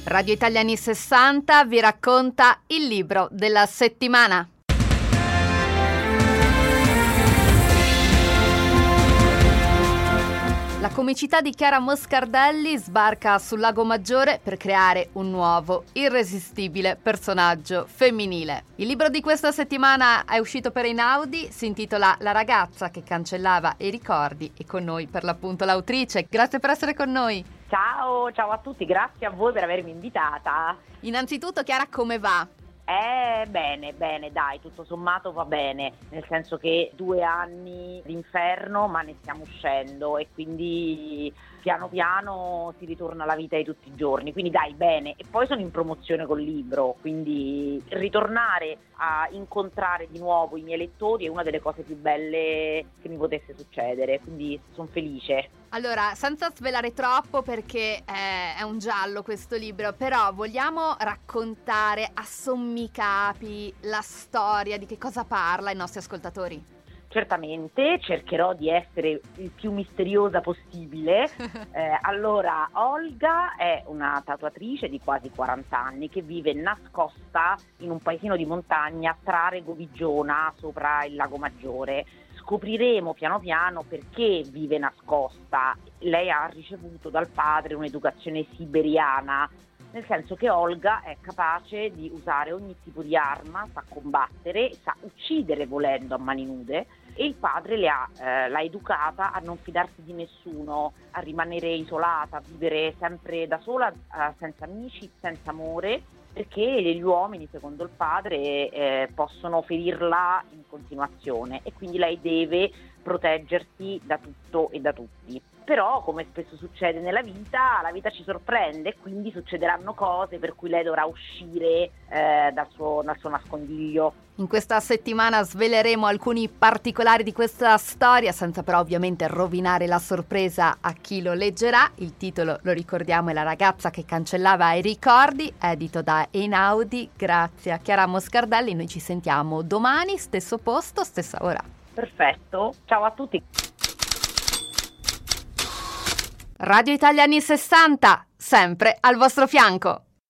Radio Italia anni 60 vi racconta il libro della settimana. La comicità di Chiara Moscardelli sbarca sul Lago Maggiore per creare un nuovo, irresistibile personaggio femminile. Il libro di questa settimana è uscito per Einaudi, si intitola La ragazza che cancellava i ricordi e con noi per l'appunto l'autrice. Grazie per essere con noi. Ciao a tutti, grazie a voi per avermi invitata. Innanzitutto Chiara, come va? Bene, dai, tutto sommato va bene, nel senso che 2 anni d'inferno ma ne stiamo uscendo e quindi piano piano si ritorna alla vita di tutti i giorni, quindi dai, bene. E poi sono in promozione col libro, quindi ritornare a incontrare di nuovo i miei lettori è una delle cose più belle che mi potesse succedere, quindi sono felice. Allora, senza svelare troppo perché è un giallo questo libro, però vogliamo raccontare a sommi capi la storia, di che cosa parla ai nostri ascoltatori? Certamente, cercherò di essere il più misteriosa possibile. Allora, Olga è una tatuatrice di quasi 40 anni che vive nascosta in un paesino di montagna tra Regovigiona, sopra il Lago Maggiore. Scopriremo piano piano perché vive nascosta. Lei ha ricevuto dal padre un'educazione siberiana, nel senso che Olga è capace di usare ogni tipo di arma, sa combattere, sa uccidere volendo a mani nude, e il padre l'ha educata a non fidarsi di nessuno, a rimanere isolata, a vivere sempre da sola, senza amici, senza amore, perché gli uomini, secondo il padre, possono ferirla in continuazione e quindi lei deve proteggersi da tutto e da tutti. Però, come spesso succede nella vita, la vita ci sorprende e quindi succederanno cose per cui lei dovrà uscire dal suo nascondiglio. In questa settimana sveleremo alcuni particolari di questa storia, senza però ovviamente rovinare la sorpresa a chi lo leggerà. Il titolo, lo ricordiamo, è La ragazza che cancellava i ricordi, edito da Einaudi. Grazie a Chiara Moscardelli, noi ci sentiamo domani, stesso posto, stessa ora. Perfetto, ciao a tutti. Radio Italia anni 60, sempre al vostro fianco.